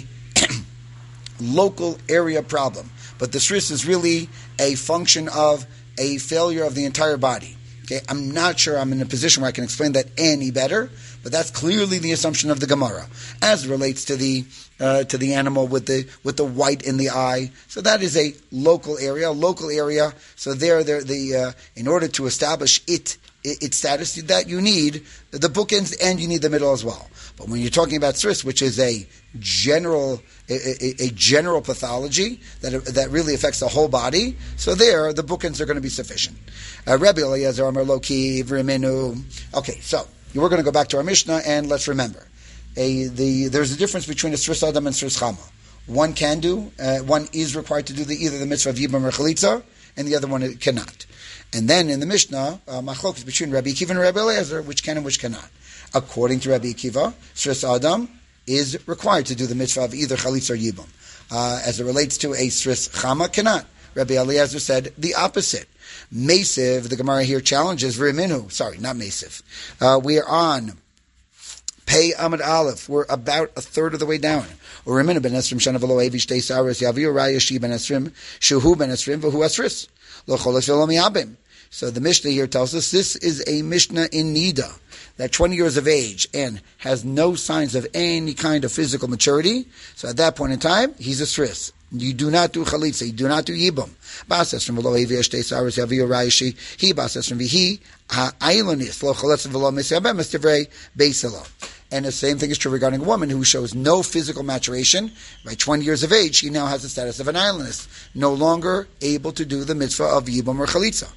local area problem, but the sris is really a function of a failure of the entire body. Okay, I'm not sure I'm in a position where I can explain that any better, but that's clearly the assumption of the Gemara as it relates to the uh, to the animal with the with the white in the eye. So that is a local area, local area. So there, there, the uh, in order to establish it. Its status, that you need the bookends and you need the middle as well. But when you're talking about sris, which is a general a, a, a general pathology that that really affects the whole body, so there the bookends are going to be sufficient. Uh, Rabbi Eliezer Amar Loki V'Rimenu. Okay, so we're going to go back to our Mishnah and let's remember, a, the there's a difference between a sris adam and sris chama. One can do, uh, one is required to do the, either the mitzvah of yibam or chalitza, and the other one cannot. And then in the Mishnah, uh, machlok is between Rabbi Akiva and Rabbi Eliezer, which can and which cannot. According to Rabbi Akiva, Sris Adam is required to do the mitzvah of either Chalitz or Yibam. Uh, as it relates to a Sris Chama, cannot. Rabbi Eliezer said the opposite. Mesiv, the Gemara here challenges V'Riminu. Sorry, not Mesiv. Uh, we are on Pei Amud Aleph. We're about a third of the way down. Urimina ben Esrim shana v'lo evi shtei saras yaviu raya shi ben Esrim shuhu ben Esrim v'hu asris lo cholas v'lo mi'abim. So the Mishnah here tells us this is a Mishnah in Nida, that twenty years of age and has no signs of any kind of physical maturity. So at that point in time, he's a sris. You do not do chalitza. You do not do yibum. Basas from v'lo evi shtei saras yaviu raya shi he basas from v'hi ha'aylonis lo cholas v'lo mi'abim estivrei beisalo. And the same thing is true regarding a woman who shows no physical maturation. By twenty years of age, she now has the status of an islandess, no longer able to do the mitzvah of Yibum or Chalitza.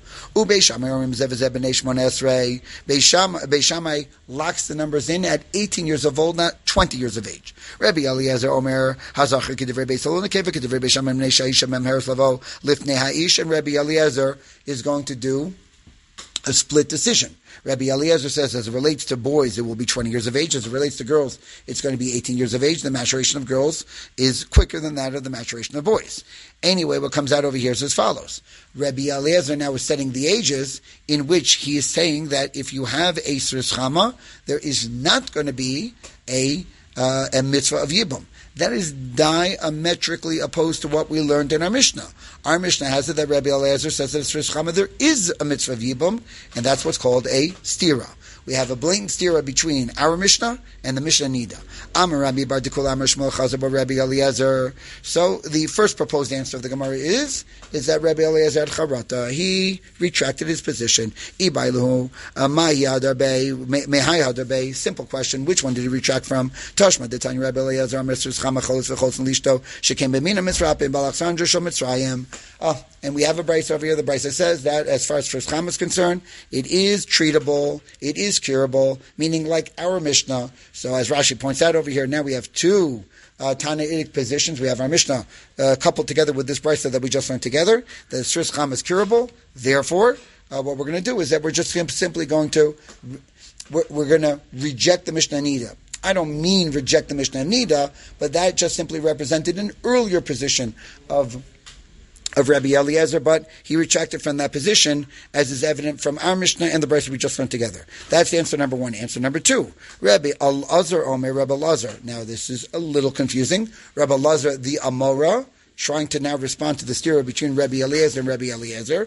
Beishamai locks the numbers in at eighteen years of old, not twenty years of age. Rabbi Eliezer Omer Hazachar K'divrei Beisalon Keva K'divrei Beishamai Mnei Shaisha Mem Heres Lavo Lifnei Ha'ish, and Rabbi Eliezer is going to do a split decision. Rabbi Eliezer says, as it relates to boys, it will be twenty years of age. As it relates to girls, it's going to be eighteen years of age. The maturation of girls is quicker than that of the maturation of boys. Anyway, what comes out over here is as follows. Rabbi Eliezer now is setting the ages in which he is saying that if you have a Sris Chama, there is not going to be a, uh, a mitzvah of Yibum. That is diametrically opposed to what we learned in our Mishnah. Our Mishnah has it that Rabbi Eliezer says that Sris Chama there is a mitzvah of Yibum, and that's what's called a stira. We have a blatant stira between our Mishnah and the Mishnah Nida. Amar Rabbi Bar Dikul Amar Shmuel Chazer Bar Rabbi Eliezer. So the first proposed answer of the Gemara is is that Rabbi Eliezer had charata. He retracted his position. Ibailuhu Mahi Hadar Bey Mehai Hadar Bey. Simple question: which one did he retract from? Tashma Detanya Rabbi Eliezer Amar Sris Chama Cholos VeCholos Lishto Shekem B'Mina Mitzrapim Balachsandra Shom Mitzrayim. Oh, and we have a brayso over here. The brayso says that as far as Sris Chama is concerned, it is treatable. It is curable, meaning like our Mishnah. So as Rashi points out over here, now we have two uh, Tanaitic positions. We have our Mishnah uh, coupled together with this brayso that we just learned together. The Sris Chama is curable. Therefore, uh, what we're going to do is that we're just simply going to we're, we're going to reject the Mishnah Nida. I don't mean reject the Mishnah Nida, but that just simply represented an earlier position of of Rabbi Eliezer, but he retracted from that position, as is evident from our Mishnah and the brayso we just learned together. That's answer number one. Answer number two, Rabbi Elazar Omer, Rabbi Elazar. Now this is a little confusing. Rabbi Elazar, the Amora, trying to now respond to the stira between Rabbi Eliezer and Rabbi Eliezer.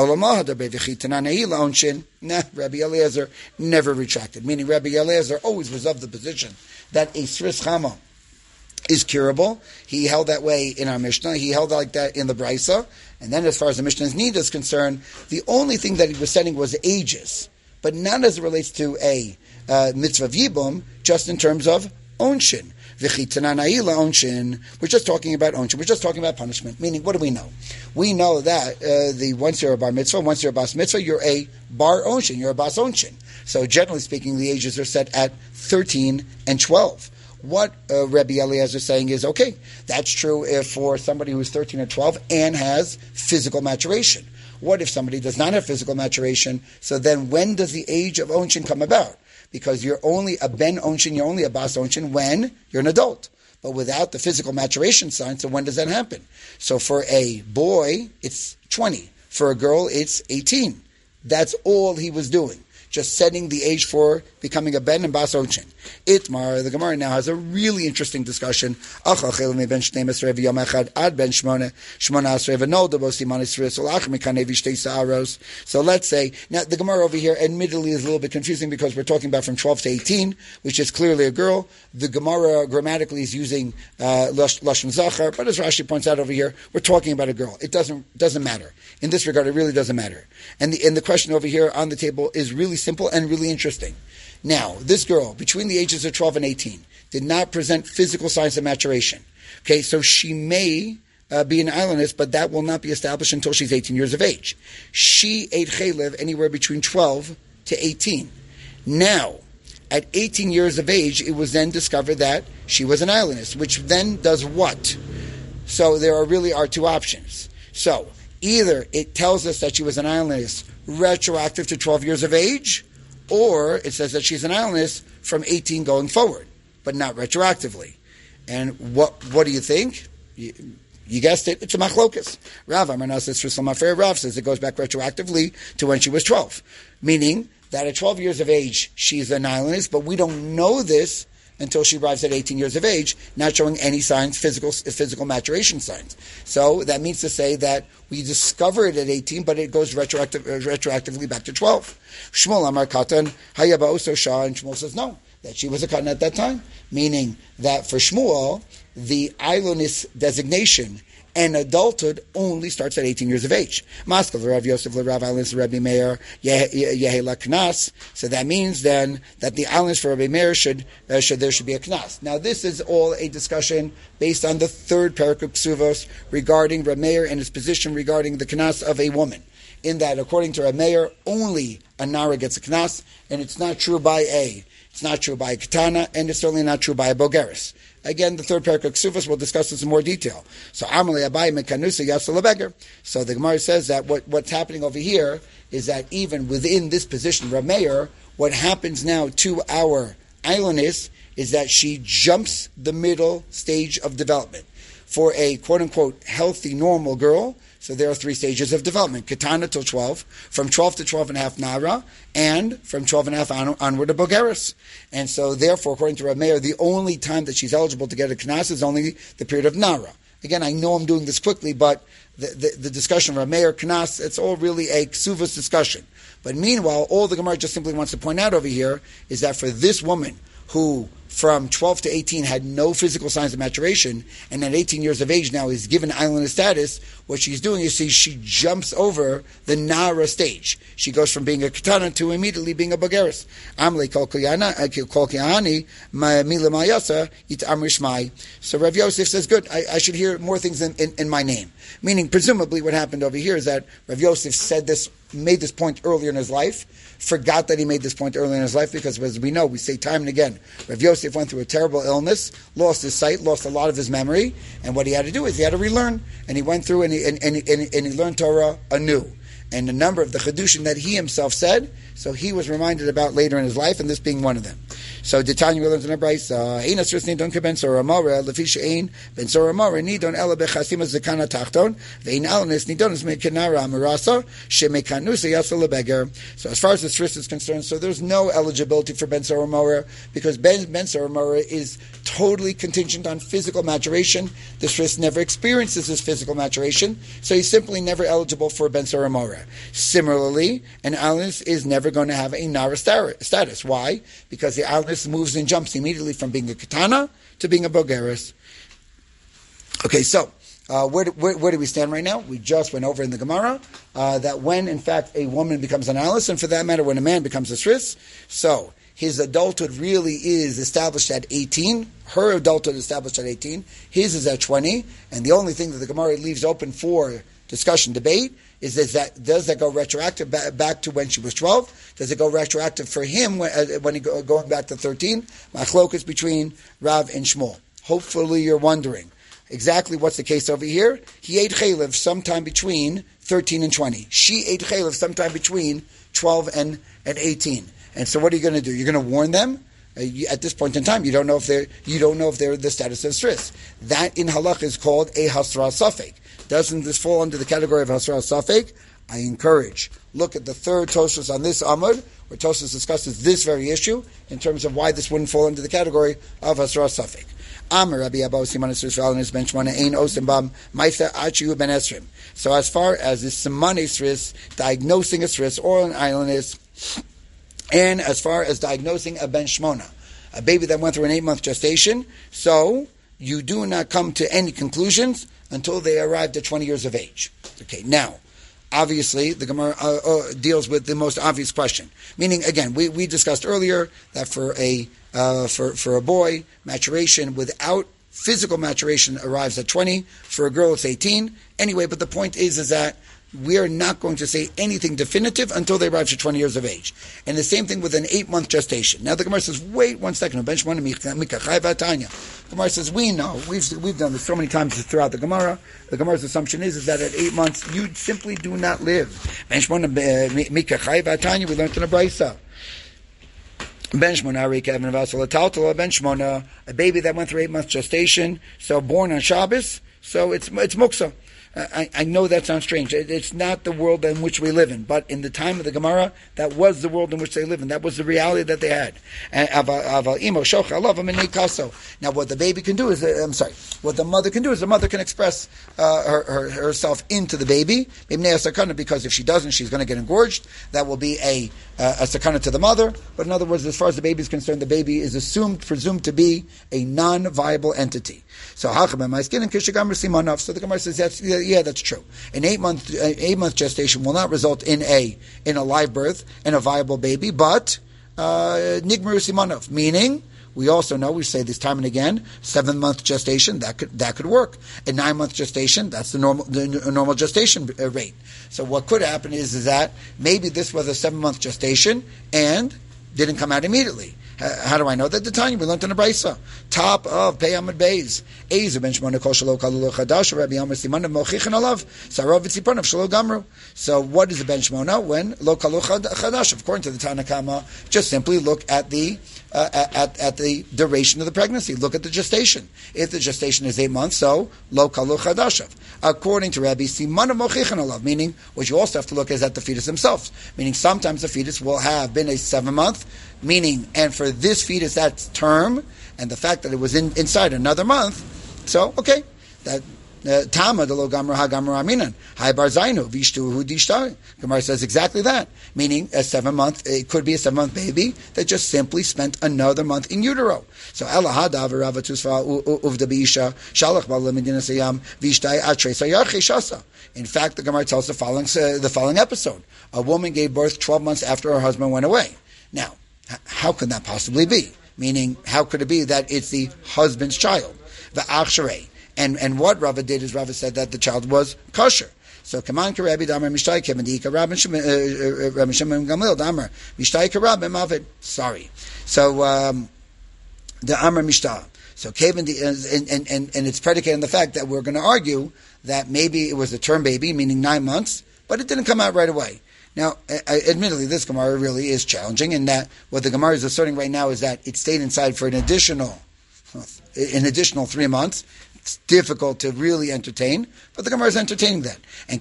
Nah, Rabbi Eliezer never retracted, meaning Rabbi Eliezer always was of the position that a Sris Chama is curable. He held that way in our Mishnah. He held like that in the Brisa. And then as far as the Mishnah's need is concerned, the only thing that he was setting was ages, but not as it relates to a uh, mitzvah of Yibum, just in terms of onshin. Onshin. We're just talking about onshin. We're just talking about punishment. Meaning, what do we know? We know that uh, the once you're a bar mitzvah, once you're a bas mitzvah, you're a bar onshin. You're a bas onshin. So generally speaking, the ages are set at thirteen and twelve. What uh, Rabbi Eliezer is saying is, okay, that's true if for somebody who's thirteen or twelve and has physical maturation. What if somebody does not have physical maturation? So then when does the age of onshin come about? Because you're only a ben onshin, you're only a bas onshin when you're an adult. But without the physical maturation sign, so when does that happen? So for a boy, it's twenty. For a girl, it's eighteen. That's all he was doing. Just setting the age for becoming a ben and bas onshin. Itmar, the Gemara now has a really interesting discussion. So let's say, now the Gemara over here admittedly is a little bit confusing because we're talking about from twelve to eighteen, which is clearly a girl. The Gemara grammatically is using uh, Lashon Zachar, but as Rashi points out over here, we're talking about a girl. It doesn't doesn't matter. In this regard, it really doesn't matter. And the, and the question over here on the table is really simple and really interesting. Now, this girl, between the ages of twelve and eighteen, did not present physical signs of maturation. Okay, so she may uh, be an islandess, but that will not be established until she's eighteen years of age. She ate chaylev anywhere between twelve to eighteen. Now, at eighteen years of age, it was then discovered that she was an islandess, which then does what? So there are really are two options. So, either it tells us that she was an islandess retroactive to twelve years of age, or it says that she's an islandess from eighteen going forward, but not retroactively. And what what do you think? You, you guessed it, it's a machlokas. Rav Amar says for some affair, Rav says it goes back retroactively to when she was twelve. Meaning that at twelve years of age, she's an islandess, but we don't know this until she arrives at eighteen years of age, not showing any signs, physical physical maturation signs. So that means to say that we discover it at eighteen, but it goes retroactive, uh, retroactively back to twelve. Shmuel Amar Katan, Hayaba Oso Shah, and Shmuel says no, that she was a Katan at that time, meaning that for Shmuel, the islandess designation and adulthood only starts at eighteen years of age. Maskal Rav Yosef Rav Islands Rabbi Meir Yehela Knas. So that means then that the islands for Rabbi Meir should uh, should there should be a Knas. Now this is all a discussion based on the third parak of Ksuvos regarding Rabbi Meir and his position regarding the Knas of a woman. In that, according to Rabbi Meir, only a Nara gets a Knas, and it's not true by a. It's not true by a Katana, and it's certainly not true by a Bogeris. Again, the third parak of Ksuvos will discuss this in more detail. So, Amalei Abai Mekanusa Yasal Beger. So the Gemara says that what, what's happening over here is that even within this position, Rav Meir, what happens now to our islandess is that she jumps the middle stage of development. For a quote-unquote healthy, normal girl, so there are three stages of development. Katana till twelve, from twelve to twelve and a half Nara, and from twelve and a half on, onward to Bogeris. And so therefore, according to Rav Meir, the only time that she's eligible to get a Knas is only the period of Nara. Again, I know I'm doing this quickly, but the, the, the discussion of Rav Meir, Knas, it's all really a Ksuvos discussion. But meanwhile, all the Gemara just simply wants to point out over here is that for this woman who from twelve to eighteen had no physical signs of maturation, and at eighteen years of age now is given islandess status, what she's doing is see, she jumps over the Nara stage. She goes from being a Katana to immediately being a Bogeris. Amle kol kiyani mila mayasa it amrishmai. So Rav Yosef says, good, I, I should hear more things in, in, in my name. Meaning, presumably what happened over here is that Rav Yosef said this, made this point earlier in his life, forgot that he made this point earlier in his life, because as we know, we say time and again, Rav Yosef went through a terrible illness, lost his sight, lost a lot of his memory, and what he had to do is he had to relearn, and he went through and he, and, and, and, and he learned Torah anew. And a number of the Chedushim that he himself said, so he was reminded about later in his life, and this being one of them. So Tanya we learned in a brayso, Ein asris nidon keben sorah mora, lefi she'ein ben sorah mora nidon ela bechasima zekana tachton, ve'ein alnis nidon es mekanara amarasa, shemekanusa yasal lebeger. So as far as the sris is concerned, so there's no eligibility for ben sorah mora, because ben, ben sorah mora is totally contingent on physical maturation. The sris never experiences his physical maturation, so he's simply never eligible for ben sorah mora. Similarly, an alnis is never going to have a nara status. Why? Because the alnis moves and jumps immediately from being a katana to being a bogeris. Okay, so uh, where, do, where, where do we stand right now? We just went over in the Gemara uh, that when, in fact, a woman becomes an alnis, and for that matter, when a man becomes a sris, so his adulthood really is established at eighteen. Her adulthood is established at eighteen. His is at twenty. And the only thing that the Gemara leaves open for discussion, debate, is, is that does that go retroactive back, back to when she was twelve? Does it go retroactive for him when, uh, when he go, going back to thirteen? Machlokas between Rav and Shmuel. Hopefully you're wondering exactly what's the case over here. He ate chaylev sometime between thirteen and twenty. She ate chaylev sometime between twelve and, and eighteen. And so what are you going to do? You're going to warn them? Uh, you, at this point in time, you don't know if they're you don't know if they're the status of stris. That in halach is called a hasra safek. Doesn't this fall under the category of hasra safek? I encourage. Look at the third Tosfos on this Amud, where Tosfos discusses this very issue in terms of why this wouldn't fall under the category of hasra safek. Amar Rabbi Abba Siman Esris V'Alanis Ben Shmona Ein Osim Bam Ma'isa Achiu Ben Esrim. So as far as this Siman Esris, diagnosing a Esris or an island is, and as far as diagnosing a Ben Shmona, a baby that went through an eight-month gestation, so you do not come to any conclusions until they arrived at twenty years of age. Okay, now, obviously, the Gemara uh, uh, deals with the most obvious question. Meaning, again, we, we discussed earlier that for a uh, for for a boy, maturation without physical maturation arrives at twenty. For a girl, it's eighteen. Anyway, but the point is, is that we are not going to say anything definitive until they arrive to twenty years of age. And the same thing with an eight-month gestation. Now the Gemara says, wait one second. Gemara says, we know, we've we've done this so many times throughout the Gemara. The Gemara's assumption is, is that at eight months, you simply do not live. We learned in a brayso. Ben Shmona, Ben Shmona, a baby that went through eight months gestation, so born on Shabbos, so it's it's muksa. I, I know that sounds strange. It, it's not the world in which we live in, but in the time of the Gemara, that was the world in which they live in. That was the reality that they had. And now, what the baby can do is, uh, I'm sorry, what the mother can do is the mother can express uh, her, her, herself into the baby, because if she doesn't, she's going to get engorged. That will be a uh, a sakana to the mother. But in other words, as far as the baby is concerned, the baby is assumed, presumed to be a non-viable entity. So, so the Gemara says that's yeah, yeah, that's true. An eight month uh, eight month gestation will not result in a in a live birth and a viable baby, but nigmeru simanov, meaning we also know, we say this time and again, seven month gestation that could that could work. A nine month gestation, that's the normal the normal gestation rate. So what could happen is is that maybe this was a seven month gestation and didn't come out immediately. How do I know that? The Tanya, we learned in the Brisa. Top of Pei Amud Beis. Eizu ben Shmona kol shelo kalulu chadash, Rabbi Amar siman mochichin alav, sarav v'tziponav shelo gamru. So what is the ben Shmona? When lo kalulu chadash, according to the Tana Kama, just simply look at the uh, at at the duration of the pregnancy. Look at the gestation. If the gestation is eight months, so lo kalulu chadashav. According to Rabbi, siman mochichin alav, meaning what you also have to look is at the fetus himself. Meaning sometimes the fetus will have been a seven month. Meaning, and for this fetus, that's term, and the fact that it was in, inside another month, so, okay, that, Tama, the lo gamra ha gamra aminan, hai bar zainu, vishtu hu dishtai. Gemara says exactly that, meaning a seven month, it could be a seven month baby that just simply spent another month in utero. So, ela hada v'rava tusfa uvda b'isha, shalach ba'la medina sayam, vishtai atre sayarche shasa. In fact, the Gemara tells the following, uh, the following episode. A woman gave birth twelve months after her husband went away. Now, how could that possibly be? Meaning, how could it be that it's the husband's child? The achsharei. And and what Rava did is Rava said that the child was kosher. So, Kaman Karabi Damar Mishtai Kevendika Rabban Shimon Gamliel Damar Mishtai Karabim Mavid. Sorry. So, um, the Amar Mishtah. So, Kevendi, and, and, and, and it's predicated on the fact that we're going to argue that maybe it was a term baby, meaning nine months, but it didn't come out right away. Now, admittedly, this Gemara really is challenging in that what the Gemara is asserting right now is that it stayed inside for an additional, an additional three months. It's difficult to really entertain, but the Gemara is entertaining that. And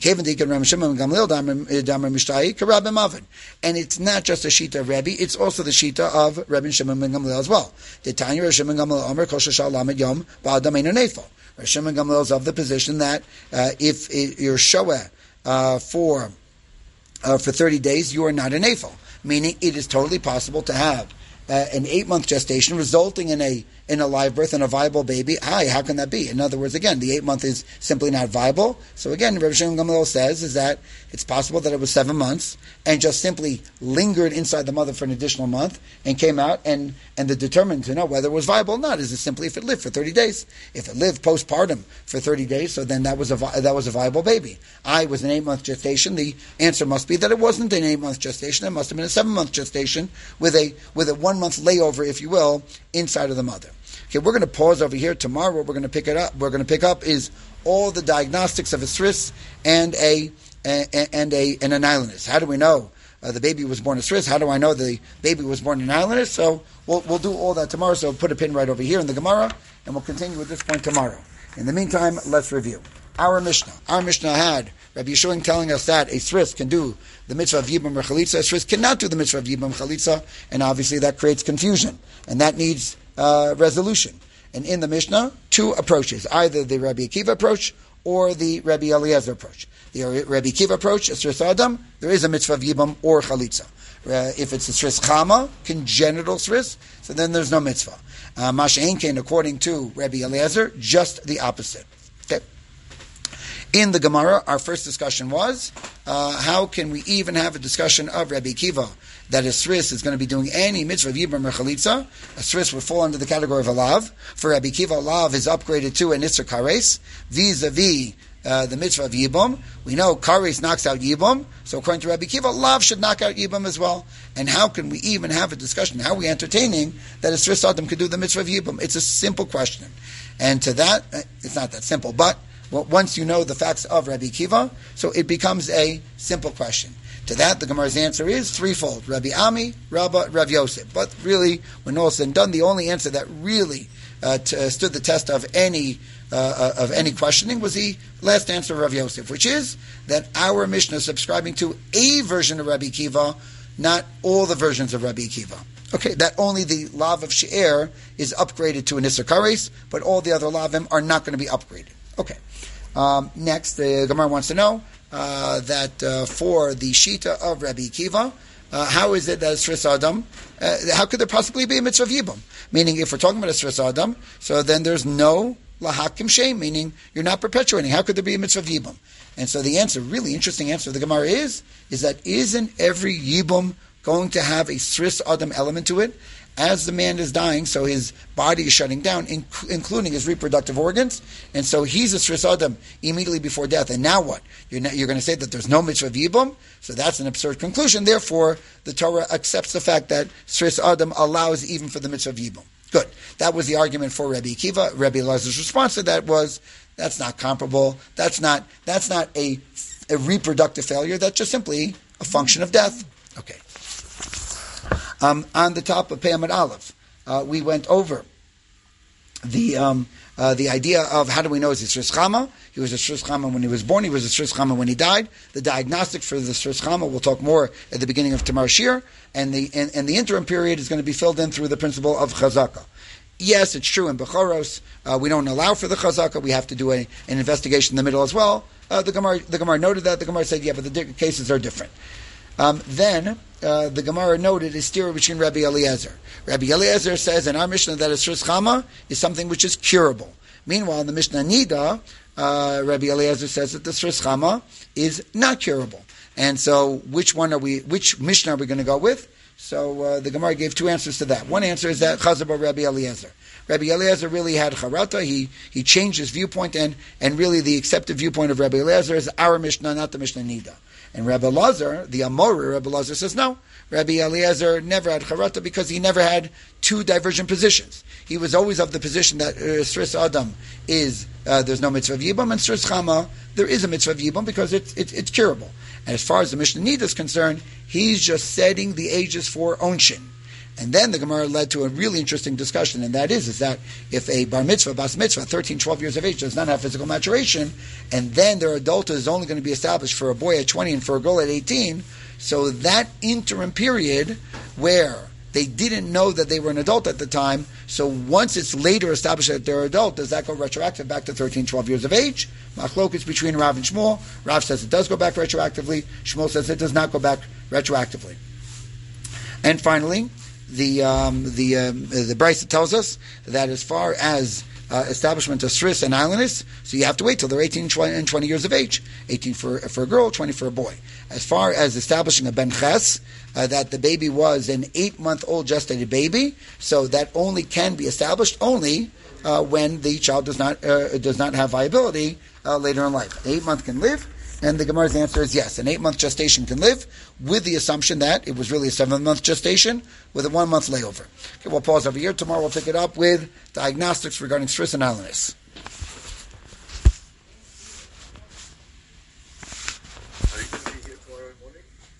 and it's not just a shita of Rebbe, it's also the shita of Rebbe Shimon ben Gamliel as well. The Tanya Rebbe Shimon ben Gamliel Omer Kol Shashal Lamed Yom Ba'adam Eino Nefel. Rebbe Shimon ben Gamliel is of the position that uh, if it, you're shoah uh, for Uh, for thirty days, you are not an ephel. Meaning, it is totally possible to have uh, an eight-month gestation resulting in a in a live birth and a viable baby. Hi, how can that be? In other words, again, the eight-month is simply not viable. So again, Rebbe Shimon Gamliel says is that it's possible that it was seven months and just simply lingered inside the mother for an additional month and came out, and, and the determined to know whether it was viable or not is simply if it lived for thirty days. If it lived postpartum for thirty days, so then that was a that was a viable baby. I was an eight-month gestation. The answer must be that it wasn't an eight-month gestation. It must have been a seven-month gestation with a with a one-month layover, if you will, inside of the mother. Okay, we're going to pause over here. Tomorrow, what we're going to pick it up. We're going to pick up is all the diagnostics of a sris and a and a and an islandess. How do we know uh, the baby was born a sris? How do I know the baby was born an islandess? So we'll we'll do all that tomorrow. So put a pin right over here in the Gemara, and we'll continue with this point tomorrow. In the meantime, let's review our Mishnah. Our Mishnah had Rabbi Yeshua telling us that a sris can do the mitzvah of yibam or chalitza. A sris cannot do the mitzvah of yibam chalitza, and obviously that creates confusion, and that needs uh, resolution. And in the Mishnah, two approaches: either the Rabbi Akiva approach or the Rabbi Eliezer approach. The Rabbi Akiva approach, a sris adam, there is a mitzvah of yibam or chalitza. Uh, if it's a sris chama, congenital sris, so then there's no mitzvah. Masha Einkein, according to Rabbi Eliezer, just the opposite. Okay. In the Gemara, our first discussion was, uh, how can we even have a discussion of Rabbi Akiva that a sris is going to be doing any mitzvah of yibam or chalitza? A sris would fall under the category of a lav. For Rabbi Akiva, a lav is upgraded to an isser kares, vis-a-vis uh, the mitzvah of yibam. We know kares knocks out yibam, so according to Rabbi Akiva, lav should knock out yibam as well. And how can we even have a discussion? How are we entertaining that a sris adam could do the mitzvah of yibam? It's a simple question. And to that, it's not that simple, but well, once you know the facts of Rabbi Akiva, so it becomes a simple question. To that, the Gemara's answer is threefold: Rabbi Ami, Rabba, Rav Yosef. But really, when all is said and done, the only answer that really uh, t- uh, stood the test of any uh, of any questioning was the last answer of Rav Yosef, which is that our Mishnah is subscribing to a version of Rabbi Akiva, not all the versions of Rabbi Akiva. Okay, that only the lav of She'er is upgraded to an Isser Kares, but all the other lavim are not going to be upgraded. Okay. Um, next, the Gemara wants to know uh, that uh, for the Shita of Rabbi Akiva, uh, how is it that it's Sris Adam? Uh, how could there possibly be a mitzvah of Yibum? Meaning, if we're talking about a Sris Adam, so then there's no lahakim shem, meaning you're not perpetuating. How could there be a mitzvah of Yibum? And so the answer, really interesting answer of the Gemara is, is that isn't every Yibum going to have a Sris Adam element to it? As the man is dying, so his body is shutting down, inc- including his reproductive organs, and so he's a Sris Adam immediately before death. And now what? You're, not, you're going to say that there's no mitzvah of Yibum? So that's an absurd conclusion. Therefore, the Torah accepts the fact that Sris Adam allows even for the mitzvah of Yibum. Good. That was the argument for Rabbi Akiva. Rabbi Elazar's response to that was, that's not comparable. That's not that's not a, a reproductive failure. That's just simply a function of death. Okay. Um, on the top of Peyamid Aleph, uh, we went over the um, uh, the idea of how do we know he's a Sris Chama? He was a Sris Chama when he was born. He was a Sris Chama when he died. The diagnostic for the Sris Chama, we'll talk more at the beginning of Tamar Shir, and the and, and the interim period is going to be filled in through the principle of Chazaka. Yes, it's true in Bechoros. Uh, we don't allow for the Chazaka. We have to do a, an investigation in the middle as well. Uh, the Gemara the Gemara noted that. The Gemara said, yeah, but the di- cases are different. Um, then uh, the Gemara noted is stira between Rabbi Eliezer. Rabbi Eliezer says in our Mishnah that a Sris Chama is something which is curable. Meanwhile, in the Mishnah Nida, uh, Rabbi Eliezer says that the Sris Chama is not curable. And so, which one are we? Which Mishnah are we going to go with? So uh, the Gemara gave two answers to that. One answer is that Chazar Rabbi Eliezer. Rabbi Eliezer really had charata. He he changed his viewpoint, and and really the accepted viewpoint of Rabbi Eliezer is our Mishnah, not the Mishnah Nida. And Rabbi Elazar, the Amori, Rabbi Elazar says no. Rabbi Eliezer never had charata because he never had two divergent positions. He was always of the position that uh, Sris Adam is uh, there's no mitzvah of Yibum, and Sris Chama there is a mitzvah of Yibum because it's it's, it's curable. And as far as the Mishnah Nida is concerned, he's just setting the ages for Onshin. And then the Gemara led to a really interesting discussion, and that is, is that if a bar mitzvah, bas mitzvah, thirteen, twelve years of age does not have physical maturation, and then their adulthood is only going to be established for a boy at twenty and for a girl at eighteen, so that interim period where they didn't know that they were an adult at the time, so once it's later established that they're adult, does that go retroactive back to thirteen, twelve years of age? Machlokes between Rav and Shmuel. Rav says it does go back retroactively. Shmuel says it does not go back retroactively. And finally, The um, the um, the Brisa tells us that as far as uh, establishment of Sris and Islanders, so you have to wait till they're eighteen and twenty years of age. eighteen for for a girl, twenty for a boy. As far as establishing a Ben Ches, uh, that the baby was an eight-month-old gestated baby, so that only can be established only uh, when the child does not uh, does not have viability uh, later in life. The eight-month can live. And the Gemara's answer is yes, an eight-month gestation can live, with the assumption that it was really a seven-month gestation with a one-month layover. Okay, we'll pause over here. Tomorrow we'll pick it up with diagnostics regarding Sris and Islanders.